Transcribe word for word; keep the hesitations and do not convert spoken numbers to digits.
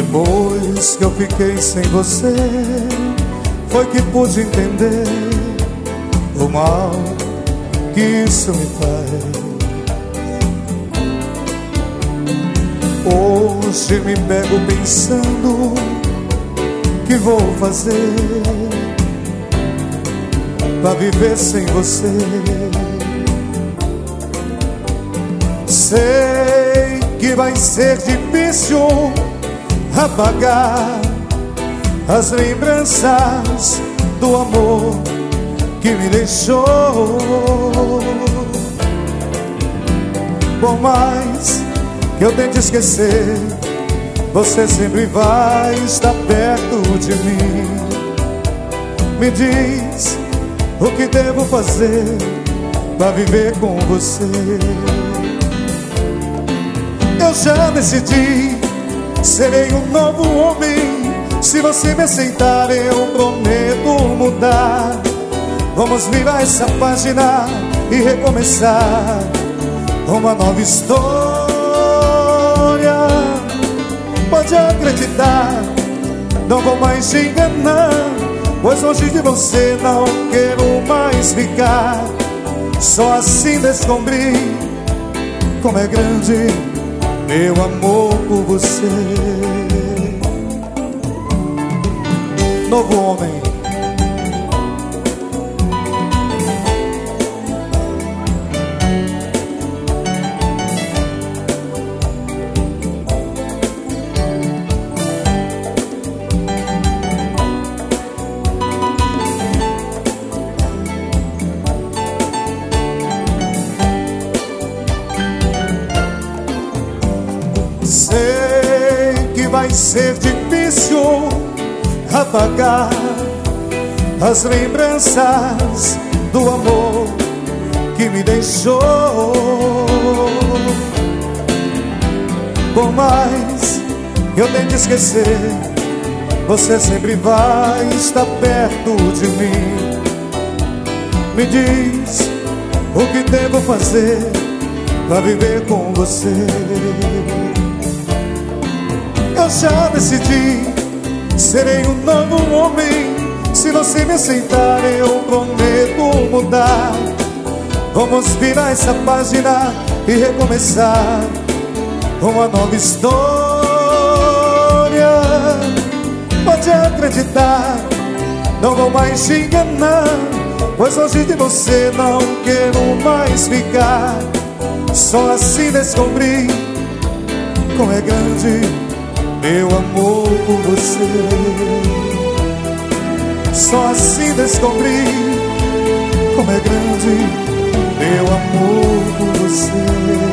Depois que eu fiquei sem você, foi que pude entender o mal que isso me faz. Hoje me pego pensando que vou fazer pra viver sem você. Sei que vai ser difícil apagar as lembranças do amor que me deixou. Por mais que eu tente esquecer, você sempre vai estar perto de mim. Me diz o que devo fazer pra viver com você. Eu já decidi, serei um novo homem. Se você me aceitar, eu prometo mudar. Vamos virar essa página e recomeçar uma nova história. Pode acreditar, não vou mais te enganar, pois longe de você não quero mais ficar. Só assim descobri como é grande meu amor por você. Novo homem. Sei que vai ser difícil apagar as lembranças do amor que me deixou. Por mais que eu tente esquecer, você sempre vai estar perto de mim. Me diz o que devo fazer pra viver com você. Eu já decidi, serei um novo homem. Se você me aceitar, eu prometo mudar. Vamos virar essa página e recomeçar uma nova história. Pode acreditar, não vou mais te enganar, pois longe de você não quero mais ficar. Só assim descobri como é grande meu amor por você. Só assim descobri como é grande meu amor por você.